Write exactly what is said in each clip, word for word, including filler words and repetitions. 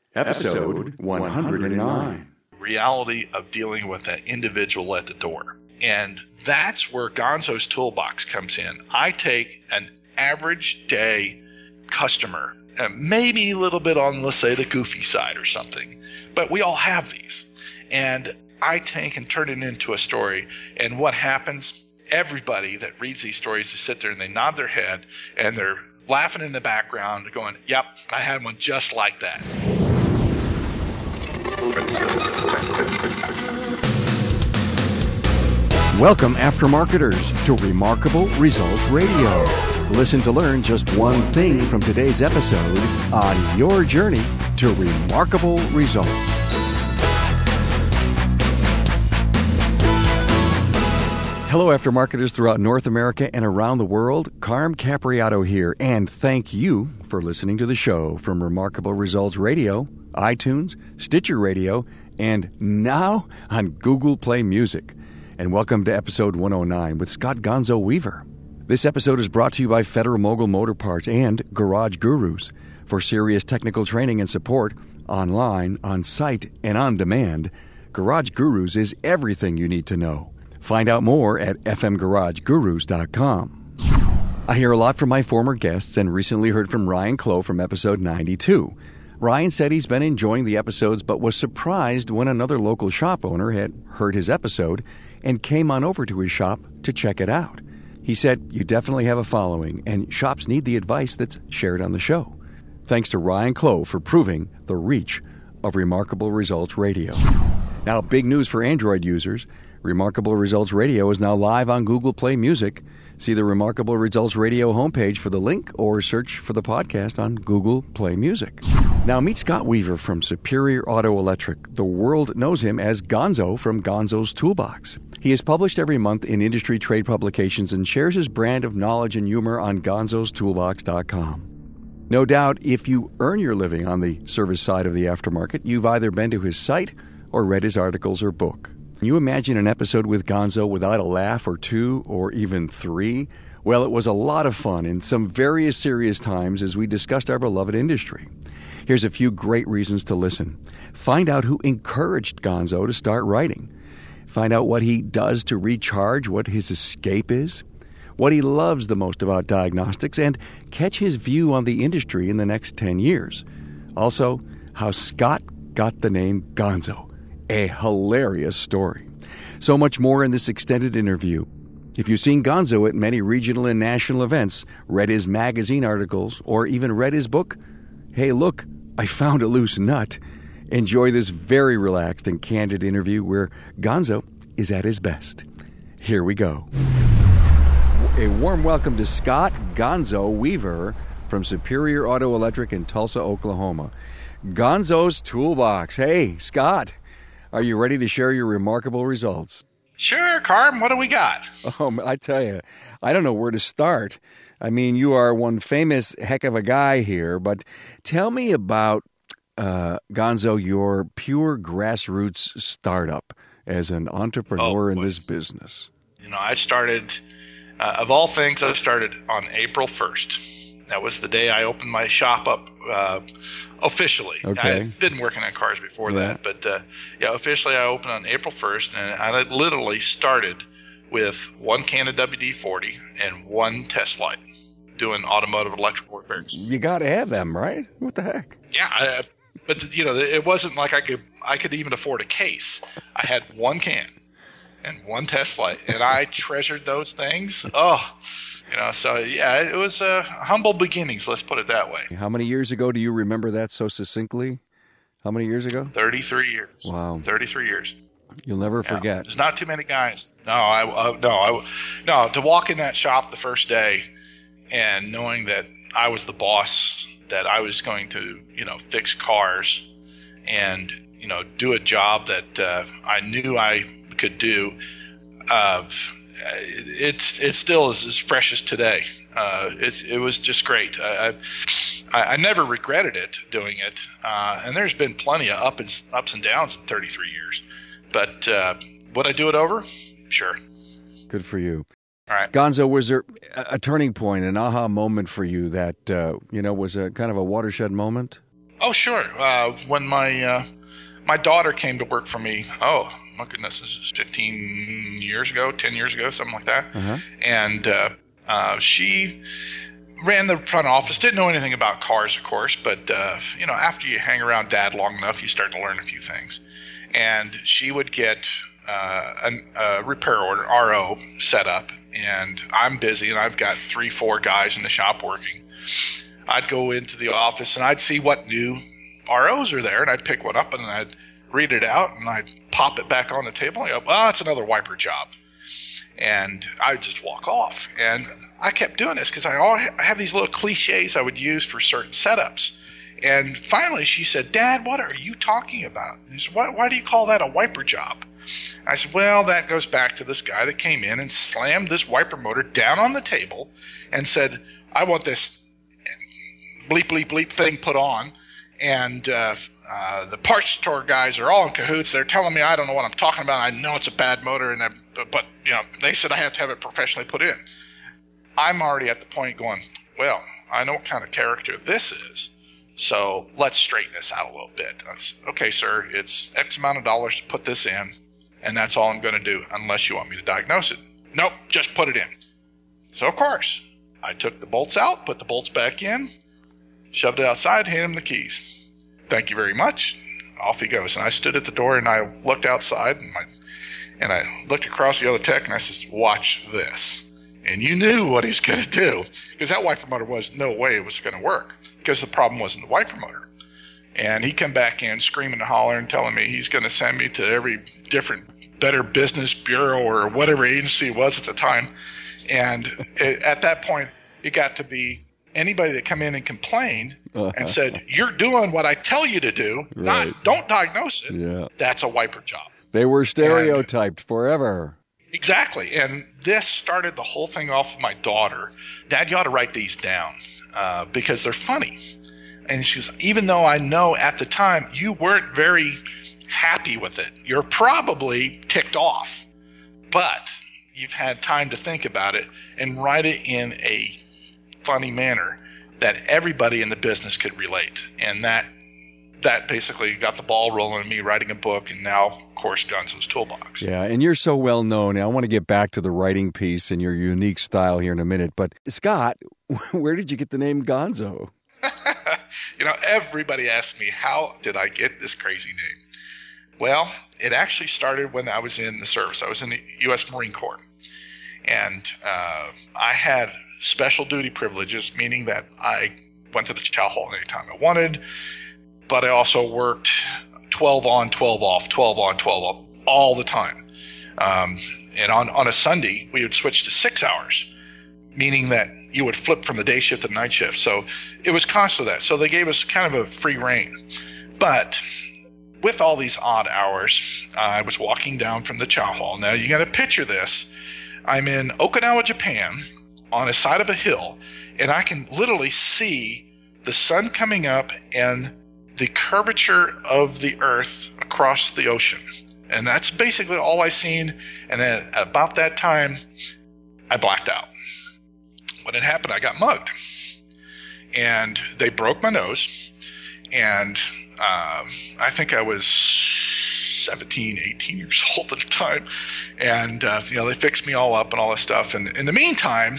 Episode one hundred nine. Reality of dealing with that individual at the door. And that's where Gonzo's Toolbox comes in. I take an average day customer, uh, maybe a little bit on, let's say, the goofy side or something, but we all have these. And I take and turn it into a story. And what happens? Everybody that reads these stories, they sit there and they nod their head and they're laughing in the background, going, yep, I had one just like that. Welcome, Aftermarketers, to Remarkable Results Radio. Listen to learn just one thing from today's episode on your journey to remarkable results. Hello, Aftermarketers throughout North America and around the world. Carm Capriato here, and thank you for listening to the show from Remarkable Results Radio, iTunes, Stitcher Radio, and now on Google Play Music. And welcome to episode one oh nine with Scott Gonzo Weaver. This episode is brought to you by Federal Mogul Motor Parts and Garage Gurus. For serious technical training and support, online, on site, and on demand, Garage Gurus is everything you need to know. Find out more at f m garage gurus dot com. I hear a lot from my former guests and recently heard from Ryan Clough from episode ninety-two. Ryan said he's been enjoying the episodes but was surprised when another local shop owner had heard his episode and came on over to his shop to check it out. He said, you definitely have a following, and shops need the advice that's shared on the show. Thanks to Ryan Clough for proving the reach of Remarkable Results Radio. Now, big news for Android users. Remarkable Results Radio is now live on Google Play Music. See the Remarkable Results Radio homepage for the link or search for the podcast on Google Play Music. Now meet Scott Weaver from Superior Auto Electric. The world knows him as Gonzo from Gonzo's Toolbox. He is published every month in industry trade publications and shares his brand of knowledge and humor on gonzos toolbox dot com. No doubt, if you earn your living on the service side of the aftermarket, you've either been to his site or read his articles or book. Can you imagine an episode with Gonzo without a laugh or two or even three? Well, it was a lot of fun in some very serious times as we discussed our beloved industry. Here's a few great reasons to listen. Find out who encouraged Gonzo to start writing. Find out what he does to recharge, what his escape is, what he loves the most about diagnostics, and catch his view on the industry in the next ten years. Also, how Scott got the name Gonzo. A hilarious story. So much more in this extended interview. If you've seen Gonzo at many regional and national events, read his magazine articles, or even read his book, hey, look, I found a loose nut. Enjoy this very relaxed and candid interview where Gonzo is at his best. Here we go. A warm welcome to Scott Gonzo Weaver from Superior Auto Electric in Tulsa, Oklahoma. Gonzo's Toolbox. Hey, Scott. Are you ready to share your remarkable results? Sure, Carm. What do we got? Oh, I tell you, I don't know where to start. I mean, you are one famous heck of a guy here, but tell me about, uh, Gonzo, your pure grassroots startup as an entrepreneur oh, in this business. You know, I started, uh, of all things, I started on April first. That was the day I opened my shop up uh, officially. Okay. I had been working on cars before yeah. that, but uh, yeah, officially I opened on April first, and I literally started with one can of W D forty and one test light doing automotive electrical repairs. You got to have them, right? What the heck? Yeah, I, but you know, it wasn't like I could I could even afford a case. I had one can and one test light, and I treasured those things. Oh. You know, so yeah, it was uh, humble beginnings, let's put it that way. How many years ago do you remember that so succinctly? How many years ago? thirty-three years. Wow. thirty-three years. You'll never yeah. forget. There's not too many guys. No, I, uh, no, I, no, to walk in that shop the first day and knowing that I was the boss, that I was going to, you know, fix cars and, you know, do a job that uh, I knew I could do, uh, It's it still is as fresh as today. Uh, it it was just great. I, I I never regretted it doing it, uh, and there's been plenty of up and, ups and downs in thirty-three years. But uh, would I do it over? Sure. Good for you. All right, Gonzo, was there a turning point, an aha moment for you that uh, you know was a kind of a watershed moment? Oh, sure. Uh, when my uh, my daughter came to work for me, oh, my goodness, this is fifteen years ago, ten years ago, something like that. Uh-huh. And uh, uh, she ran the front office, didn't know anything about cars, of course, but, uh, you know, after you hang around Dad long enough, you start to learn a few things. And she would get uh, an, a repair order, R O, set up, and I'm busy, and I've got three, four guys in the shop working. I'd go into the office, and I'd see what new R Os are there, and I'd pick one up, and I'd read it out, and I'd pop it back on the table, and I go, well, it's another wiper job. And I'd just walk off. And I kept doing this because I, I have these little cliches I would use for certain setups. And finally she said, Dad, what are you talking about? And he said, why, why do you call that a wiper job? I said, well, that goes back to this guy that came in and slammed this wiper motor down on the table and said, I want this bleep, bleep, bleep thing put on. And uh, uh, the parts store guys are all in cahoots. They're telling me I don't know what I'm talking about. I know it's a bad motor, and I, but, but you know, they said I have to have it professionally put in. I'm already at the point going, well, I know what kind of character this is, so let's straighten this out a little bit. I said, okay, sir, it's X amount of dollars to put this in, and that's all I'm going to do unless you want me to diagnose it. Nope, just put it in. So, of course, I took the bolts out, put the bolts back in, shoved it outside, handed him the keys. Thank you very much. Off he goes. And I stood at the door, and I looked outside, and I, and I looked across the other tech, and I said, watch this. And you knew what he's going to do, because that wiper motor was no way it was going to work, because the problem wasn't the wiper motor. And he come back in screaming and hollering, telling me he's going to send me to every different Better Business Bureau or whatever agency it was at the time. And it, at that point, it got to be anybody that come in and complained and said, you're doing what I tell you to do, right. not don't diagnose it. Yeah. That's a wiper job. They were stereotyped and, forever. Exactly. And this started the whole thing off with my daughter. Dad, you ought to write these down uh, because they're funny. And she goes, even though I know at the time you weren't very happy with it, you're probably ticked off, but you've had time to think about it and write it in a funny manner that everybody in the business could relate. And that that basically got the ball rolling in me writing a book, and now, of course, Gonzo's Toolbox. Yeah, and you're so well known. I want to get back to the writing piece and your unique style here in a minute. But, Scott, where did you get the name Gonzo? You know, everybody asks me, how did I get this crazy name? Well, it actually started when I was in the service. I was in the U S Marine Corps. And uh, I had special duty privileges, meaning that I went to the chow hall anytime I wanted, but I also worked twelve on, twelve off, twelve on, twelve off all the time. Um, and on, on a Sunday, we would switch to six hours, meaning that you would flip from the day shift to the night shift. So it was constant that. So they gave us kind of a free reign. But with all these odd hours, uh, I was walking down from the chow hall. Now, you got to picture this. I'm in Okinawa, Japan, on a side of a hill, and I can literally see the sun coming up and the curvature of the earth across the ocean. And that's basically all I seen. And then at about that time, I blacked out. When it happened, I got mugged. And they broke my nose. And uh, I think I was seventeen, eighteen years old at the time. And, uh, you know, they fixed me all up and all this stuff. And in the meantime,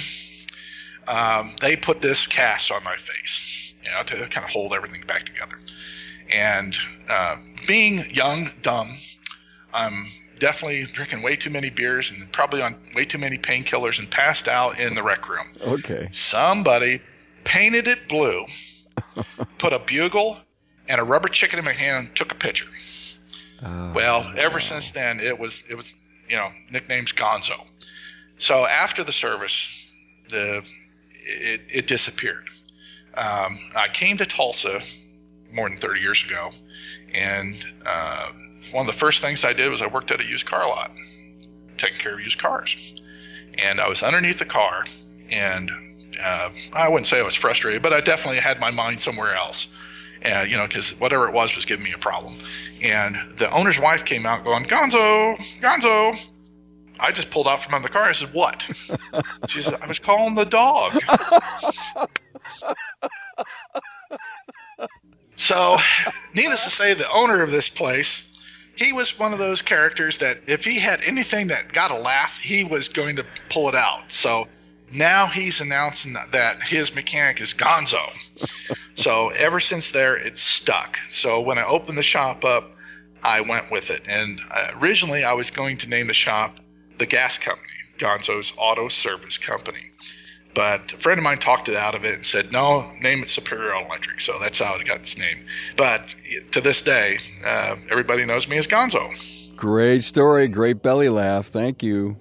um, they put this cast on my face, you know, to kind of hold everything back together. And uh, being young, dumb, I'm definitely drinking way too many beers and probably on way too many painkillers and passed out in the rec room. Okay. Somebody painted it blue, put a bugle and a rubber chicken in my hand and took a picture. Uh, well, ever wow. since then, it was, it was, you know, nickname's Gonzo. So after the service, the it, it disappeared. Um, I came to Tulsa more than thirty years ago, and uh, one of the first things I did was I worked at a used car lot, taking care of used cars. And I was underneath the car, and uh, I wouldn't say I was frustrated, but I definitely had my mind somewhere else. Uh, you know, because whatever it was was giving me a problem. And the owner's wife came out going, Gonzo, Gonzo. I just pulled out from under the car. I said, what? She said, I was calling the dog. So, needless to say, the owner of this place, he was one of those characters that if he had anything that got a laugh, he was going to pull it out. So now he's announcing that his mechanic is Gonzo. So ever since there, it's stuck. So when I opened the shop up, I went with it. And uh, originally I was going to name the shop the Gas Company, Gonzo's Auto Service Company. But a friend of mine talked it out of it and said, no, name it Superior Electric. So that's how it got its name. But to this day, uh, everybody knows me as Gonzo. Great story. Great belly laugh. Thank you.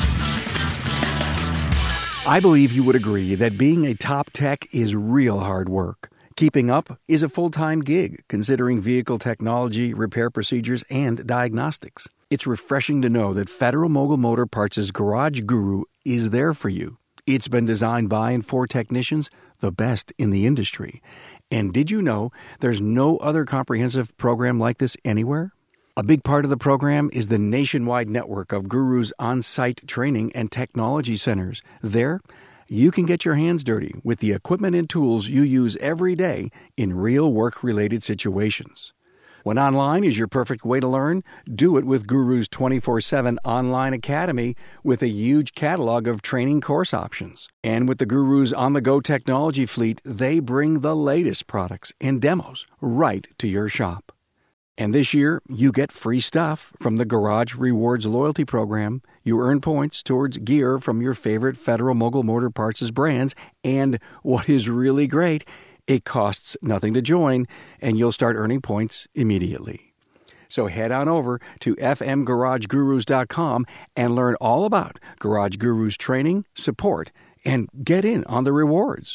I believe you would agree that being a top tech is real hard work. Keeping up is a full-time gig, considering vehicle technology, repair procedures, and diagnostics. It's refreshing to know that Federal Mogul Motor Parts' Garage Guru is there for you. It's been designed by and for technicians, the best in the industry. And did you know there's no other comprehensive program like this anywhere? A big part of the program is the nationwide network of Guru's on-site training and technology centers. There, you can get your hands dirty with the equipment and tools you use every day in real work-related situations. When online is your perfect way to learn, do it with Guru's twenty-four seven online academy with a huge catalog of training course options. And with the Guru's on-the-go technology fleet, they bring the latest products and demos right to your shop. And this year, you get free stuff from the Garage Rewards loyalty program. You earn points towards gear from your favorite Federal Mogul Motor Parts' brands. And what is really great, it costs nothing to join, and you'll start earning points immediately. So head on over to f m garage gurus dot com and learn all about Garage Gurus training, support, and get in on the rewards.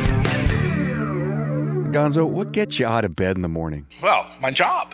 Gonzo, what gets you out of bed in the morning? Well, my job.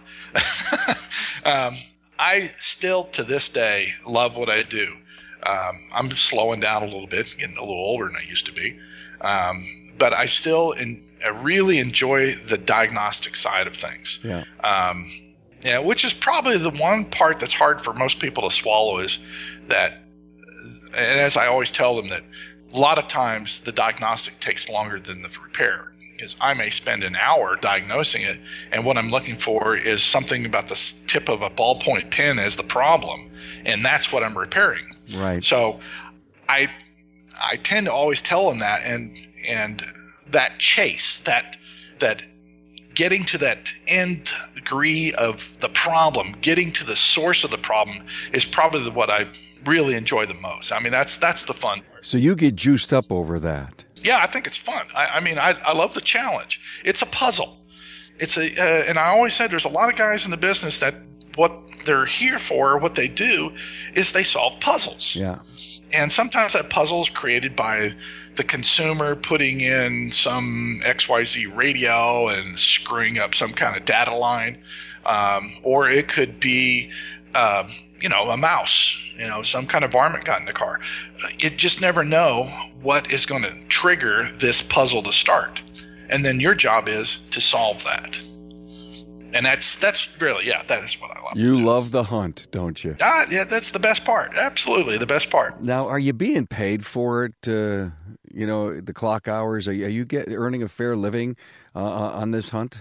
um, I still, to this day, love what I do. Um, I'm slowing down a little bit, getting a little older than I used to be. Um, but I still in, I really enjoy the diagnostic side of things. Yeah. Um, yeah, which is probably the one part that's hard for most people to swallow is that, and as I always tell them, that a lot of times the diagnostic takes longer than the repair. Because I may spend an hour diagnosing it, and what I'm looking for is something about the tip of a ballpoint pen as the problem, and that's what I'm repairing. Right. So I I tend to always tell them that, and and that chase, that that getting to that end degree of the problem, getting to the source of the problem is probably what I really enjoy the most. I mean, that's that's the fun part. So you get juiced up over that. Yeah, I think it's fun. I, I mean, I, I love the challenge. It's a puzzle. It's a, uh, and I always said there's a lot of guys in the business that what they're here for, what they do, is they solve puzzles. Yeah. And sometimes that puzzle is created by the consumer putting in some X Y Z radio and screwing up some kind of data line, um, or it could be, uh, you know, a mouse. You know, some kind of varmint got in the car. You just never know what is going to trigger this puzzle to start. And then your job is to solve that. And that's that's really, yeah, that is what I love. You love the hunt, don't you? Ah, yeah, that's the best part. Absolutely, the best part. Now, are you being paid for it, uh, you know, the clock hours? Are you, are you get, earning a fair living uh, on this hunt?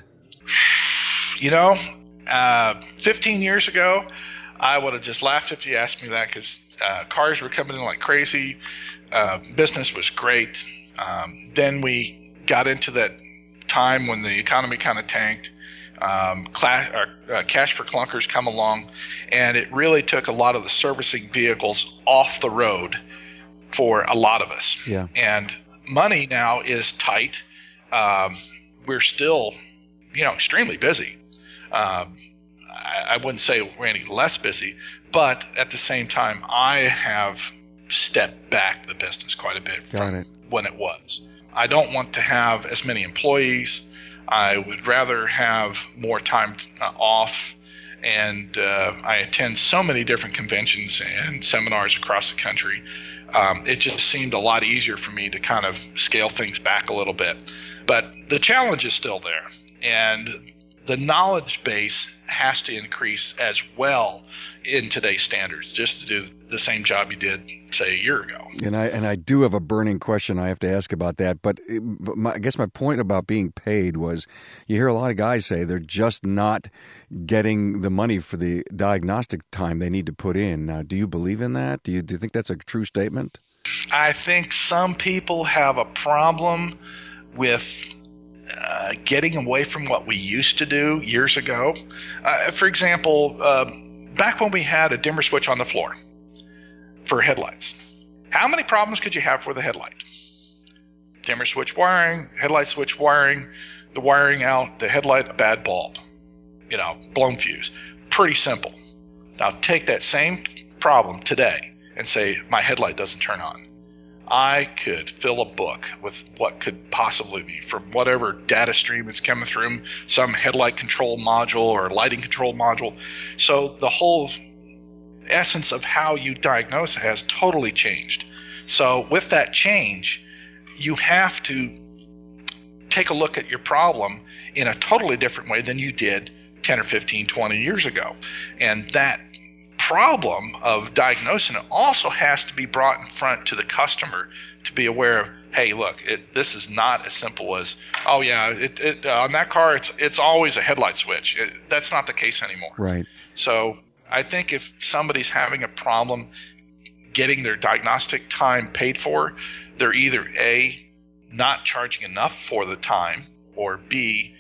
You know, uh, fifteen years ago, I would have just laughed if you asked me that because uh, cars were coming in like crazy. Uh, business was great. Um, then we got into that time when the economy kind of tanked. Um, class, uh, uh, cash for clunkers come along, and it really took a lot of the servicing vehicles off the road for a lot of us. Yeah. And money now is tight. Um, we're still, you know, extremely busy. Um, I wouldn't say we're any less busy, but at the same time, I have stepped back the business quite a bit Got from it. when it was. I don't want to have as many employees. I would rather have more time uh, off, and uh, I attend so many different conventions and seminars across the country. Um, it just seemed a lot easier for me to kind of scale things back a little bit. But the challenge is still there, and the knowledge base has to increase as well in today's standards, just to do the same job you did, say, a year ago. And I and I do have a burning question I have to ask about that. But, but my, I guess my point about being paid was, you hear a lot of guys say they're just not getting the money for the diagnostic time they need to put in. Now, do you believe in that? Do you do you think that's a true statement? I think some people have a problem with uh, getting away from what we used to do years ago. Uh, for example, uh, back when we had a dimmer switch on the floor for headlights, how many problems could you have with a headlight? Dimmer switch wiring, headlight switch wiring, the wiring out, the headlight, a bad bulb, you know, blown fuse. Pretty simple. Now take that same problem today and say my headlight doesn't turn on. I could fill a book with what could possibly be from whatever data stream it's coming through, some headlight control module or lighting control module. So the whole essence of how you diagnose has totally changed. So with that change, you have to take a look at your problem in a totally different way than you did ten or fifteen, twenty years ago. And that problem of diagnosing it also has to be brought in front to the customer to be aware of, hey, look, it, this is not as simple as, oh yeah, it, it, uh, on that car, it's it's always a headlight switch. It, that's not the case anymore. Right. So I think if somebody's having a problem getting their diagnostic time paid for, they're either A, not charging enough for the time, or B,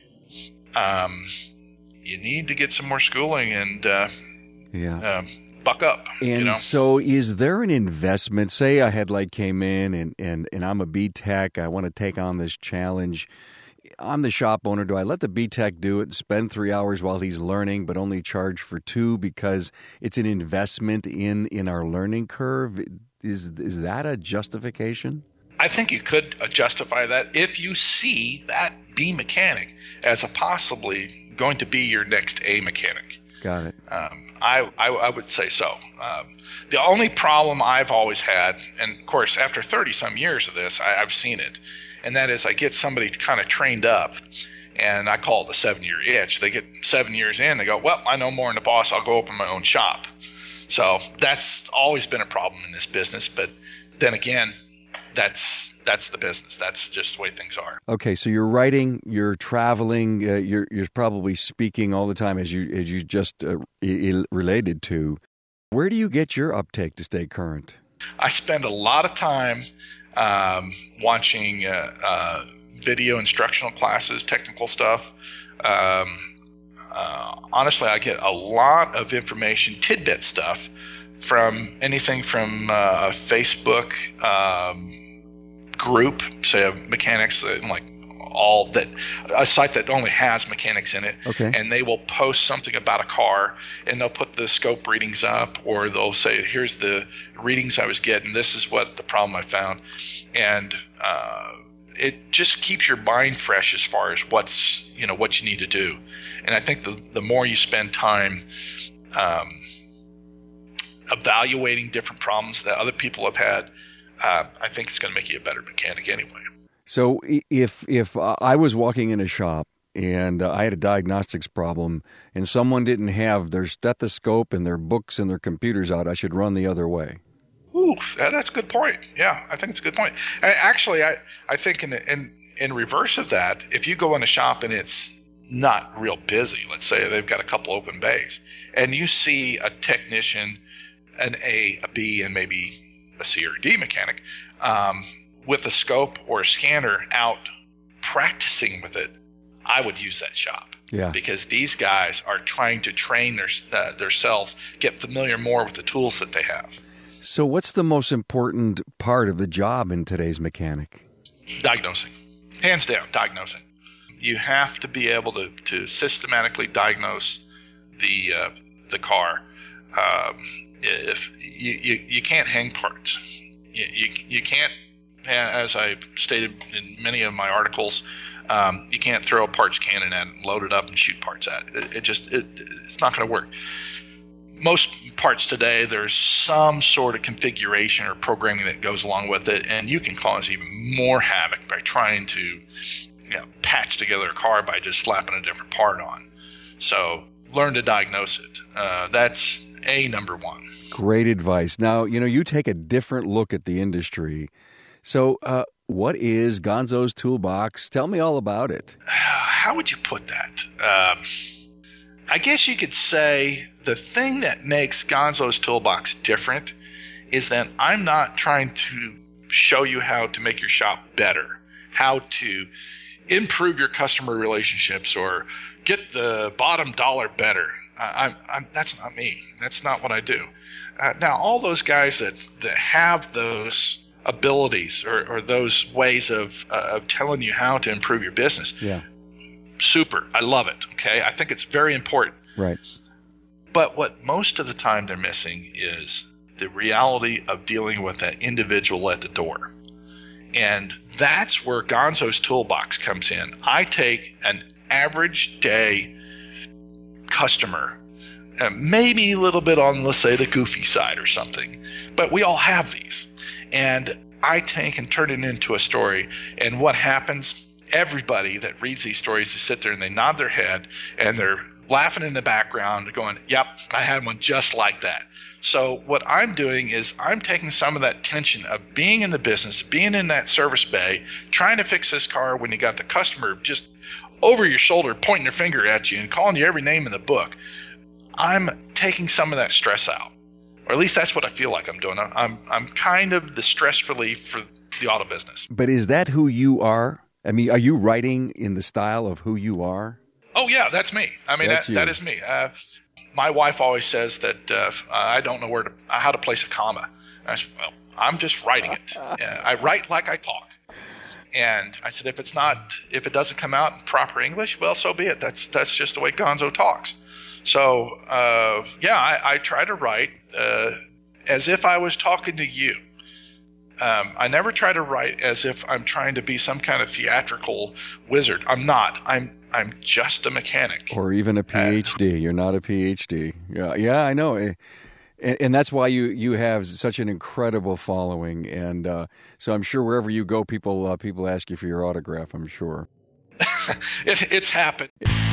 um, you need to get some more schooling and uh, yeah. um, buck up. And you know? So is there an investment? Say a headlight came in and, and, and I'm a B-Tech. I want to take on this challenge. I'm the shop owner. Do I let the B-Tech do it and spend three hours while he's learning but only charge for two because it's an investment in, in our learning curve? Is is that a justification? I think you could justify that if you see that B mechanic as a possibly going to be your next A mechanic. Got it. Um, I, I I would say so. Um, the only problem I've always had, and of course after thirty-some years of this, I, I've seen it, and that is I get somebody kind of trained up, and I call it the seven-year itch. They get seven years in, they go, well, I know more than the boss, I'll go open my own shop. So that's always been a problem in this business, but then again, that's that's the business. That's just the way things are. Okay, so you're writing, you're traveling, uh, you're you're probably speaking all the time, as you as you just uh, I- related to. Where do you get your uptake to stay current? I spend a lot of time um, watching uh, uh, video instructional classes, technical stuff. Um, uh, honestly, I get a lot of information, tidbit stuff, from anything from uh, Facebook um, group, say of mechanics, uh, like all that, a site that only has mechanics in it. Okay. And they will post something about a car, and they'll put the scope readings up, or they'll say, here's the readings I was getting, this is what the problem I found. And uh, it just keeps your mind fresh as far as what's, you know, what you need to do. And I think the, the more you spend time um, evaluating different problems that other people have had, uh, I think it's going to make you a better mechanic anyway. So if if I was walking in a shop and uh, I had a diagnostics problem and someone didn't have their stethoscope and their books and their computers out, I should run the other way. Ooh, that's a good point. Yeah, I think it's a good point. I, actually, I, I think in, in in reverse of that, if you go in a shop and it's not real busy, let's say they've got a couple open bays, and you see a technician, an A, a B, and maybe a C or D mechanic, um, with a scope or a scanner out practicing with it, I would use that shop. Yeah. Because these guys are trying to train their uh, themselves, get familiar more with the tools that they have. So what's the most important part of the job in today's mechanic? Diagnosing. Hands down, diagnosing. You have to be able to, to systematically diagnose the uh, the car. Um, if you, you, you can't hang parts. You, you, you can't, as I stated in many of my articles, um, you can't throw a parts cannon at it and load it up and shoot parts at it. It, it just it, it's not going to work. Most parts today, there's some sort of configuration or programming that goes along with it, and you can cause even more havoc by trying to, you know, patch together a car by just slapping a different part on. So learn to diagnose it. Uh, that's a number one. Great advice. Now, you know, you take a different look at the industry. So uh, what is Gonzo's Toolbox? Tell me all about it. How would you put that? Um, I guess you could say the thing that makes Gonzo's Toolbox different is that I'm not trying to show you how to make your shop better, how to improve your customer relationships or get the bottom dollar better. I, I'm, I'm, that's not me. That's not what I do. Uh, now, all those guys that, that have those abilities or, or those ways of, uh, of telling you how to improve your business, yeah, super. I love it. Okay, I think it's very important. Right. But what most of the time they're missing is the reality of dealing with that individual at the door. And that's where Gonzo's Toolbox comes in. I take an average day customer, uh, maybe a little bit on, let's say, the goofy side or something, but we all have these. And I take and turn it into a story. And what happens, everybody that reads these stories, they sit there and they nod their head and they're laughing in the background going, yep, I had one just like that. So what I'm doing is I'm taking some of that tension of being in the business, being in that service bay, trying to fix this car when you got the customer just over your shoulder pointing their finger at you and calling you every name in the book. I'm taking some of that stress out, or at least that's what I feel like I'm doing. I'm I'm kind of the stress relief for the auto business. But is that who you are? I mean, are you writing in the style of who you are? Oh, yeah, that's me. I mean, that, that is me. Uh, my wife always says that uh, I don't know where to, how to place a comma. I said, well, I'm just writing it. Uh, I write like I talk. And I said, if it's not, if it doesn't come out in proper English, well, so be it. That's that's just the way Gonzo talks. So, uh, yeah, I, I try to write uh, as if I was talking to you. Um, I never try to write as if I'm trying to be some kind of theatrical wizard. I'm not. I'm I'm just a mechanic. Or even a P H D. Uh, You're not a P H D. Yeah, yeah, I know. And, and that's why you, you have such an incredible following. And uh, so I'm sure wherever you go, people uh, people ask you for your autograph, I'm sure. it, it's happened.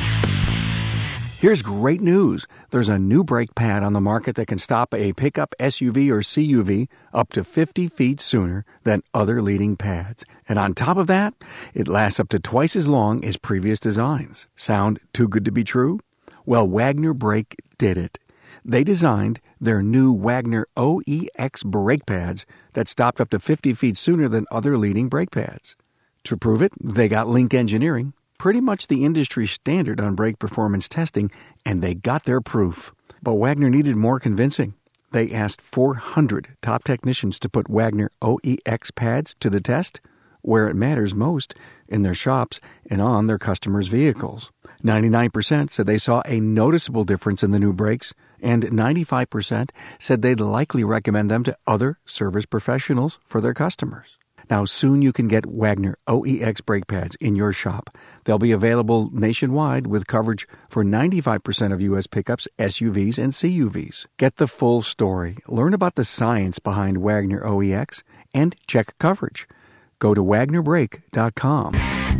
Here's great news. There's a new brake pad on the market that can stop a pickup S U V or C U V up to fifty feet sooner than other leading pads. And on top of that, it lasts up to twice as long as previous designs. Sound too good to be true? Well, Wagner Brake did it. They designed their new Wagner O E X brake pads that stopped up to fifty feet sooner than other leading brake pads. To prove it, they got Link Engineering, pretty much the industry standard on brake performance testing, and they got their proof. But Wagner needed more convincing. They asked four hundred top technicians to put Wagner O E X pads to the test, where it matters most, in their shops and on their customers' vehicles. ninety-nine percent said they saw a noticeable difference in the new brakes, and ninety-five percent said they'd likely recommend them to other service professionals for their customers. Now, soon you can get Wagner O E X brake pads in your shop. They'll be available nationwide with coverage for ninety-five percent of U S pickups, S U Vs, and C U Vs. Get the full story. Learn about the science behind Wagner O E X and check coverage. Go to wagner brake dot com.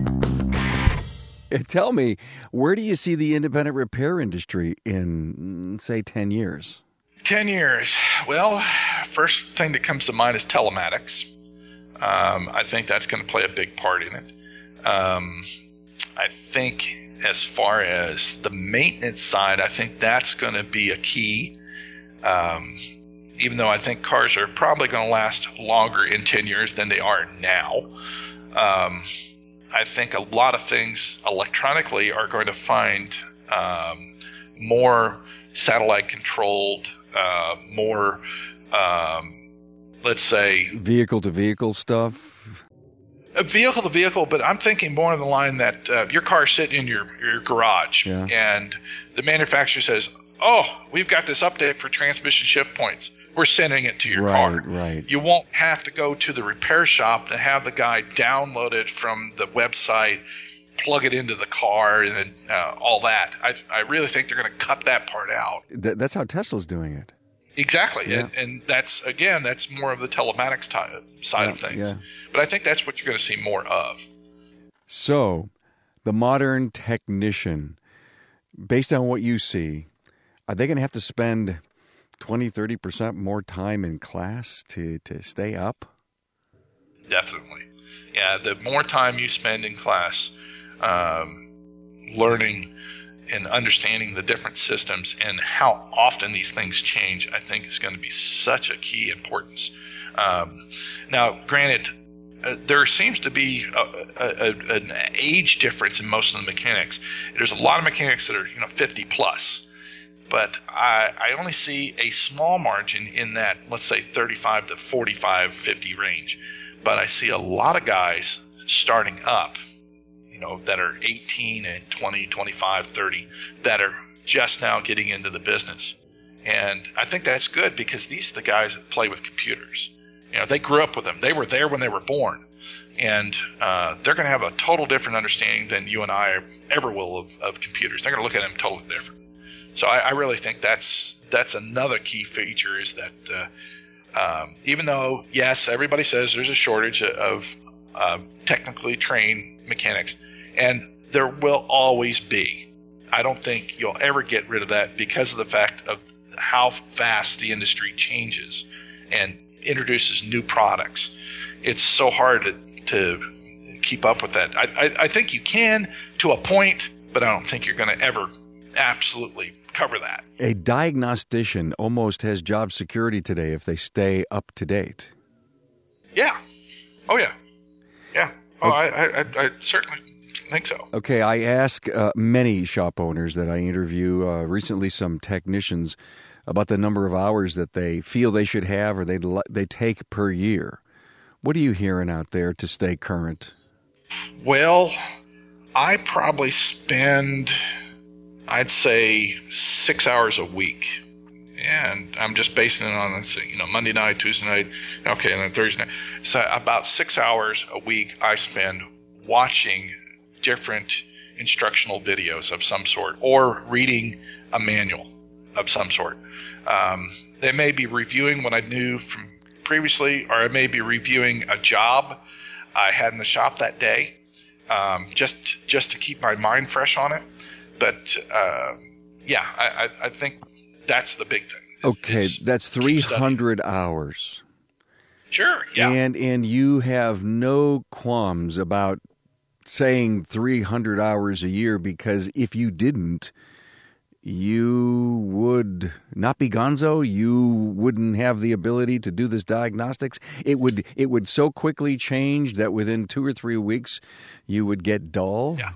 Tell me, where do you see the independent repair industry in, say, ten years? ten years. Well, first thing that comes to mind is telematics. Um, I think that's going to play a big part in it. Um, I think as far as the maintenance side, I think that's going to be a key. Um, even though I think cars are probably going to last longer in ten years than they are now. Um, I think a lot of things electronically are going to find um, more satellite controlled, uh, more, um, let's say, vehicle to vehicle stuff. A vehicle to vehicle, but I'm thinking more on the line that uh, your car's sitting in your, your garage, yeah. and the manufacturer says, "Oh, we've got this update for transmission shift points. We're sending it to your right, car." Right. You won't have to go to the repair shop and have the guy download it from the website, plug it into the car, and then uh, all that. I I really think they're going to cut that part out. Th- that's how Tesla's doing it. Exactly, yeah. and, and that's, again, that's more of the telematics t- side yeah, of things. Yeah. But I think that's what you're going to see more of. So, the modern technician, based on what you see, are they going to have to spend twenty, thirty percent more time in class to, to stay up? Definitely. Yeah, the more time you spend in class um, learning and understanding the different systems and how often these things change, I think is going to be such a key importance. Um, now, granted, uh, there seems to be a, a, a, an age difference in most of the mechanics. There's a lot of mechanics that are, you know, fifty plus. But I, I only see a small margin in that, let's say, thirty-five to forty-five, fifty range. But I see a lot of guys starting up, you know, that are eighteen and twenty, twenty-five, thirty, that are just now getting into the business. And I think that's good because these are the guys that play with computers. You know, they grew up with them. They were there when they were born. And uh, they're going to have a total different understanding than you and I ever will of, of computers. They're going to look at them totally different. So I, I really think that's that's another key feature is that uh, um, even though, yes, everybody says there's a shortage of uh, technically trained mechanics, and there will always be. I don't think you'll ever get rid of that because of the fact of how fast the industry changes and introduces new products. It's so hard to, to keep up with that. I, I, I think you can to a point, but I don't think you're going to ever absolutely cover that. A diagnostician almost has job security today if they stay up to date. Yeah. Oh, yeah. Yeah. Oh, okay. I, I, I certainly think so. Okay, I ask uh, many shop owners that I interview, uh, recently some technicians, about the number of hours that they feel they should have or they they take per year. What are you hearing out there to stay current? Well, I probably spend, I'd say, six hours a week. And I'm just basing it on, let's say, you know, Monday night, Tuesday night, okay, and then Thursday night. So about six hours a week I spend watching different instructional videos of some sort or reading a manual of some sort. Um, they may be reviewing what I knew from previously, or I may be reviewing a job I had in the shop that day, um, just just to keep my mind fresh on it. But uh, yeah, I, I, I think that's the big thing. Okay, that's three hundred hours. Sure, yeah. And and you have no qualms about saying three hundred hours a year, because if you didn't, you would not be gonzo. You wouldn't have the ability to do this diagnostics. It would it would so quickly change that within two or three weeks you would get dull. Yeah.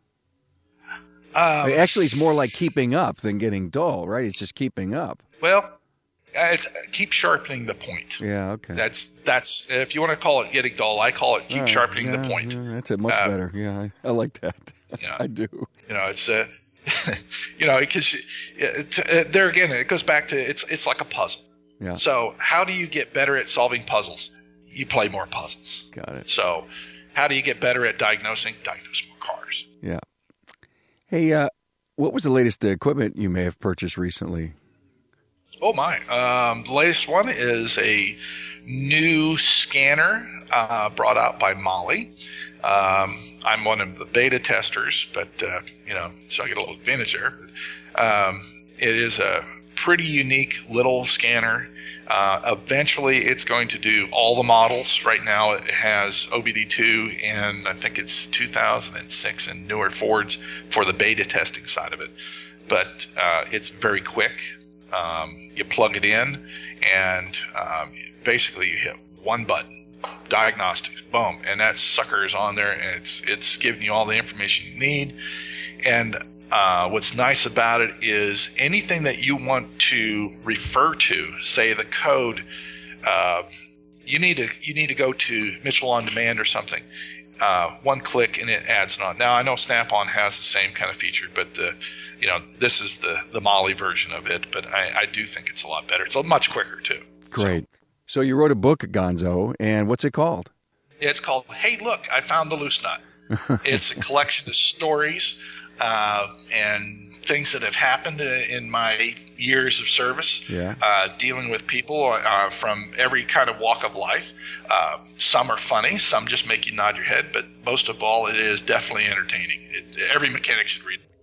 Um, Actually, it's more like keeping up than getting dull, right? It's just keeping up. Well, it's, keep sharpening the point. Yeah, okay. That's that's if you want to call it getting dull, I call it keep right, sharpening yeah, the point. Yeah, that's it. Much uh, better. Yeah, I, I like that. You know, I do. You know, it's uh, you know, because uh, there again, it goes back to it's it's like a puzzle. Yeah. So how do you get better at solving puzzles? You play more puzzles. Got it. So how do you get better at diagnosing? Diagnose more cars. Yeah. Hey, uh, what was the latest equipment you may have purchased recently? Oh, my. Um, the latest one is a new scanner uh, brought out by Molly. Um, I'm one of the beta testers, but, uh, you know, so I get a little advantage there. Um, it is a pretty unique little scanner. Uh, eventually, it's going to do all the models. Right now, it has O B D two and I think it's two thousand six and newer Fords for the beta testing side of it. But uh, it's very quick. Um, you plug it in, and um, basically you hit one button, diagnostics, boom, and that sucker is on there, and it's it's giving you all the information you need. And uh, what's nice about it is anything that you want to refer to, say the code, uh, you need to you need to go to Mitchell On Demand or something. Uh, one click and it adds it on. Now I know Snap-on has the same kind of feature, but uh, you know this is the the Molly version of it. But I, I do think it's a lot better. It's a much quicker too. Great. So, so you wrote a book, Gonzo, and what's it called? It's called Hey, Look, I Found the Loose Nut. It's a collection of stories uh, and things that have happened in my years of service, yeah. uh, dealing with people uh, from every kind of walk of life. Uh, some are funny, some just make you nod your head, but most of all, it is definitely entertaining. It, every mechanic should read it.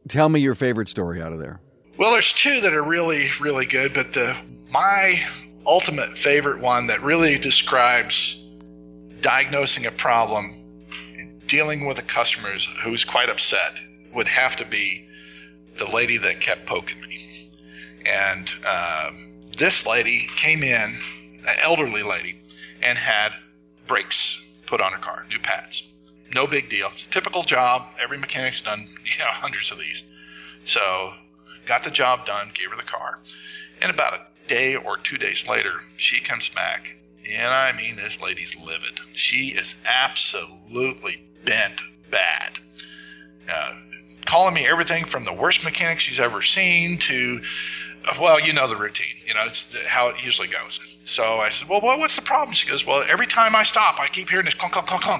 Tell me your favorite story out of there. Well, there's two that are really, really good, but the my ultimate favorite one that really describes diagnosing a problem and dealing with a customer who's quite upset would have to be the lady that kept poking me. And uh, this lady came in, an elderly lady, and had brakes put on her car, new pads. No big deal. It's a typical job. Every mechanic's done, you know, hundreds of these. So got the job done, gave her the car. And about a day or two days later, she comes back. And I mean, this lady's livid. She is absolutely bent bad. Uh, calling me everything from the worst mechanic she's ever seen to, well, you know the routine. You know, it's how it usually goes. So I said, well, what's the problem? She goes, well, every time I stop, I keep hearing this clunk, clunk, clunk, clunk.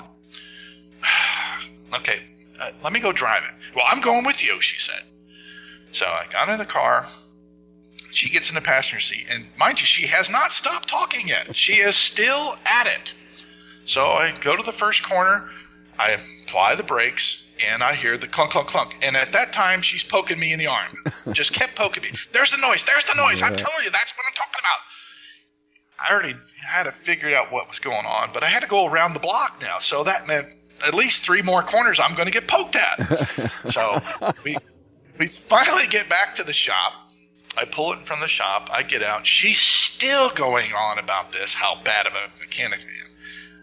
Okay, uh, let me go drive it. Well, I'm going with you, she said. So I got in the car. She gets in the passenger seat. And mind you, she has not stopped talking yet. She is still at it. So I go to the first corner. I apply the brakes. And I hear the clunk, clunk, clunk. And at that time, she's poking me in the arm. Just kept poking me. There's the noise. There's the noise. I'm telling you, that's what I'm talking about. I already had to figure out what was going on. But I had to go around the block now. So that meant at least three more corners I'm going to get poked at. So we we finally get back to the shop. I pull it from the shop. I get out. She's still going on about this, how bad of a mechanic I am.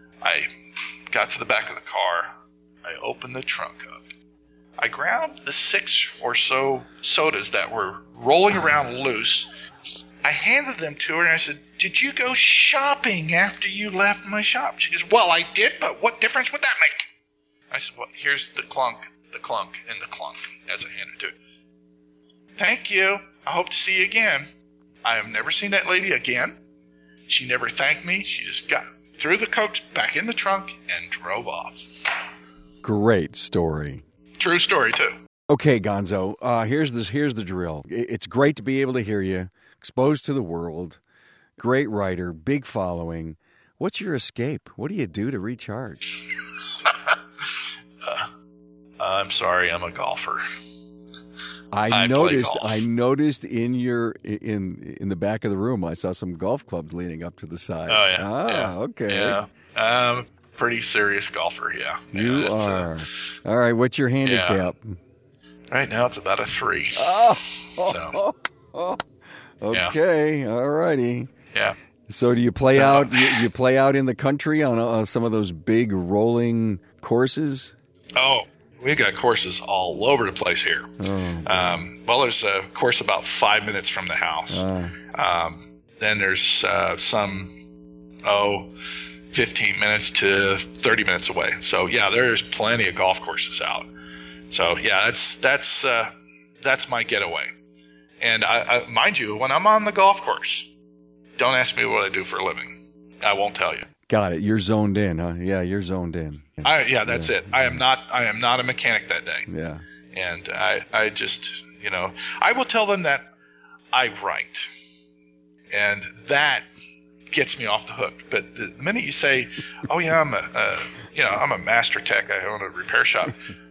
I got to the back of the car. I opened the trunk up. I grabbed the six or so sodas that were rolling around loose. I handed them to her and I said, did you go shopping after you left my shop? She goes, well, I did, but what difference would that make? I said, well, here's the clunk, the clunk, and the clunk as I handed it to her. Thank you. I hope to see you again. I have never seen that lady again. She never thanked me. She just got threw the Cokes back in the trunk and drove off. Great story. True story, too. Okay, Gonzo, uh, here's, this, here's the drill. It's great to be able to hear you, exposed to the world, great writer, big following. What's your escape? What do you do to recharge? uh, I'm sorry, I'm a golfer. I, I noticed. I noticed in your in in the back of the room. I saw some golf clubs leaning up to the side. Oh yeah. Ah, yeah. okay. Yeah. Um, pretty serious golfer. Yeah. You yeah, are. Uh, All right. What's your handicap? Yeah. Right now it's about a three. Oh. So. Oh. Okay. Yeah. All righty. Yeah. So do you play uh, out? You, you play out in the country on uh, some of those big rolling courses? Oh. We've got courses all over the place here. Oh, um, well, there's a course about five minutes from the house. Uh, um, then there's uh, some, oh, fifteen minutes to thirty minutes away. So, yeah, there's plenty of golf courses out. So, yeah, that's that's uh, that's my getaway. And I, I, mind you, when I'm on the golf course, don't ask me what I do for a living. I won't tell you. Got it. You're zoned in, huh? Yeah, you're zoned in. I, yeah, that's yeah. it. I am not. I am not a mechanic that day. Yeah. And I, I just, you know, I will tell them that I write, and that gets me off the hook. But the minute you say, "Oh yeah, I'm a, uh, you know, I'm a master tech. I own a repair shop,"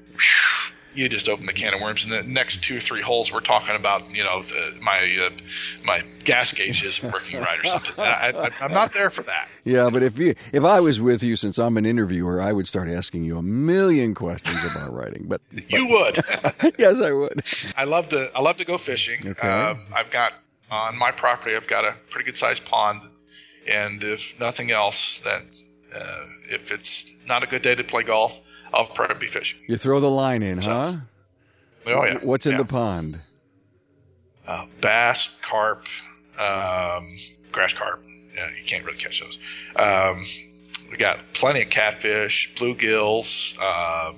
you just open the can of worms. And the next two or three holes, we're talking about, you know, the, my uh, my gas gauge isn't working right or something. I, I, I'm not there for that. Yeah, but if you if I was with you, since I'm an interviewer, I would start asking you a million questions about writing. But, but you would. Yes, I would. I love to. I love to go fishing. Okay. Uh, I've got on my property. I've got a pretty good sized pond, and if nothing else, then uh, if it's not a good day to play golf, I'll probably be fishing. You throw the line in, so, huh? Oh, yeah. What's in yeah. the pond? Uh, bass, carp, um, grass carp. Yeah, you can't really catch those. Um, we got plenty of catfish, bluegills. Um,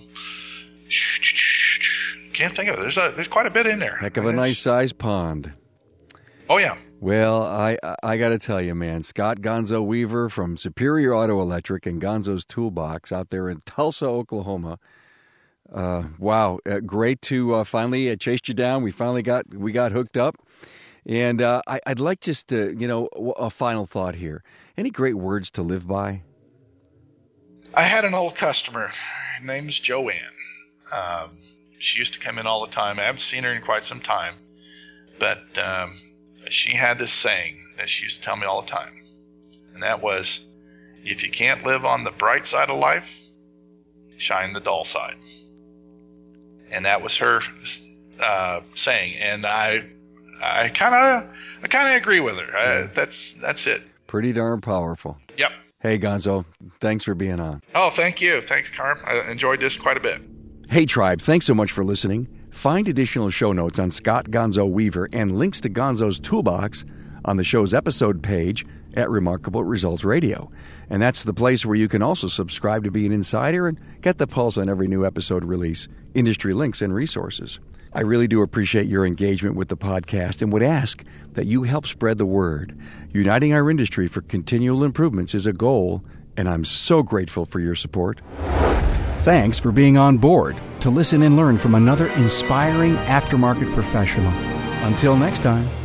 can't think of it. There's a, there's quite a bit in there. Heck of a nice sized pond. Oh, yeah. Well, I I got to tell you, man, Scott Gonzo Weaver from Superior Auto Electric and Gonzo's Toolbox out there in Tulsa, Oklahoma. Uh, wow, uh, great to uh, finally uh, chase you down. We finally got we got hooked up, and uh, I, I'd like just to, you know, a final thought here. Any great words to live by? I had an old customer. Her name's Joanne. Um, She used to come in all the time. I haven't seen her in quite some time. But um, she had this saying that she used to tell me all the time. And that was, if you can't live on the bright side of life, shine the dull side. And that was her uh, saying. And I I kind of I kind of agree with her. Yeah. I, that's that's it. Pretty darn powerful. Yep. Hey, Gonzo, thanks for being on. Oh, thank you. Thanks, Carm. I enjoyed this quite a bit. Hey, Tribe, thanks so much for listening. Find additional show notes on Scott Gonzo Weaver and links to Gonzo's toolbox on the show's episode page at Remarkable Results Radio. And that's the place where you can also subscribe to be an insider and get the pulse on every new episode release, industry links, and resources. I really do appreciate your engagement with the podcast and would ask that you help spread the word. Uniting our industry for continual improvements is a goal, and I'm so grateful for your support. Thanks for being on board to listen and learn from another inspiring aftermarket professional. Until next time.